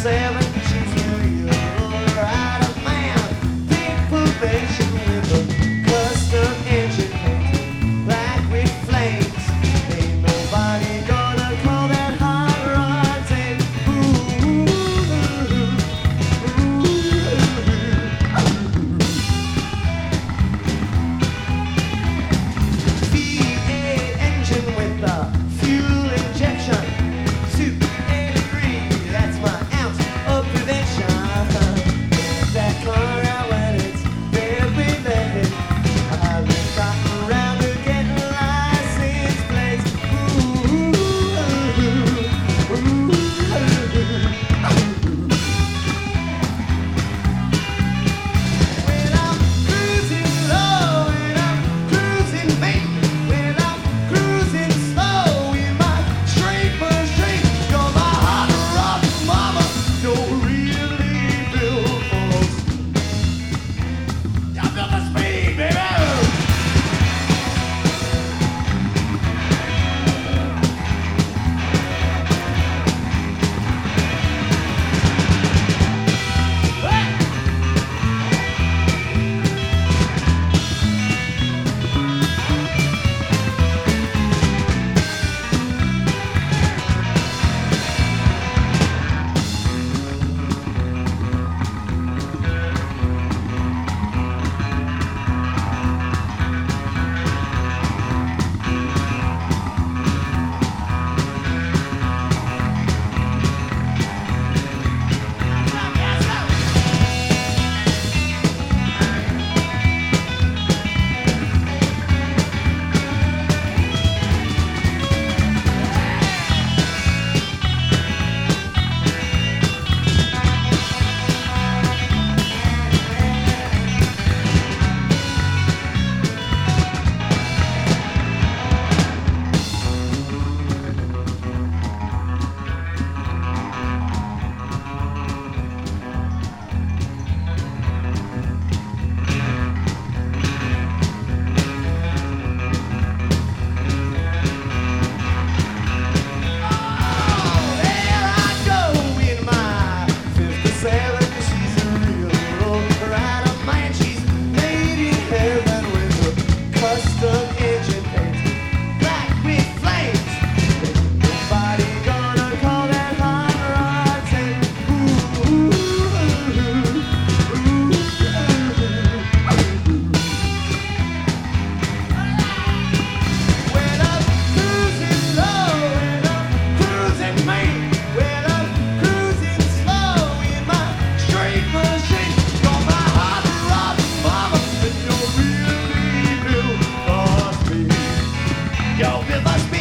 57, she's a real rider man. Big perfection with a custom engine painted black with flames. Ain't nobody gonna call that hot rod tape. V8 engine with a fuel injection. 283, that's my ounce of prevention. Get that car out when it's very bad. I've been trotting around to get license plates. When I'm cruising low and I'm cruising main, when I'm cruising slow in my straight machine, 'cause my hot rod mama don't really build for speed. Y'all built for speed, baby. There I go in my 57, she's a real rider man. She's made in heaven with a custom engine painted black with flames. Ain't nobody gonna call that hot rod tape. When I'm cruising low and I'm cruising main, when I'm cruising slow in my straight machine, got my hot rod mama and you're really built for speed. Yo, built for speed.